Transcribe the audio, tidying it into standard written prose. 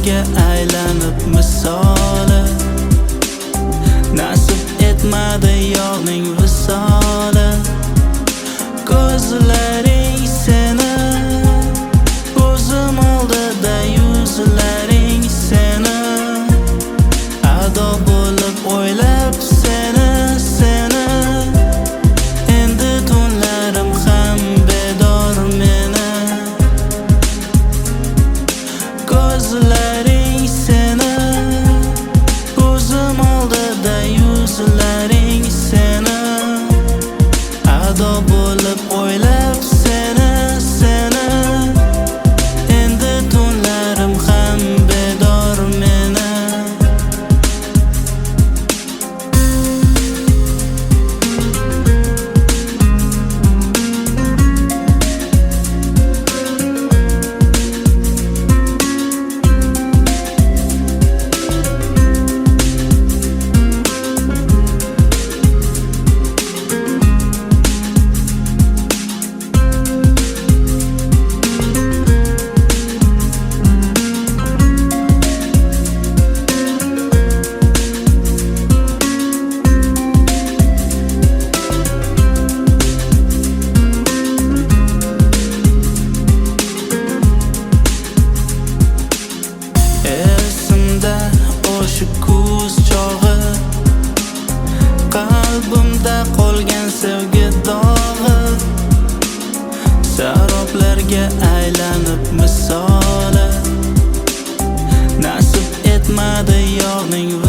saroblarga aylanib misoli. Nasib etmadi yog'ning visoli. Ko'zlaring seni, ko'zim oldida yuzlaring seni. Ado bo'lib o'ylab seni, seni. Endi tunlarim ham bedor meni. Ko'zlaring seni, ko'zim oldida yuzlaring seni. Ado bo'lib o'ylab seni, seni. Endi tunlarim ham bedor meni. Esimda o'sha kuz chog'i, qalbimda qolgan sevgi dog'i. Saroblarga aylanib misoli. Nasib etmadi yog'ning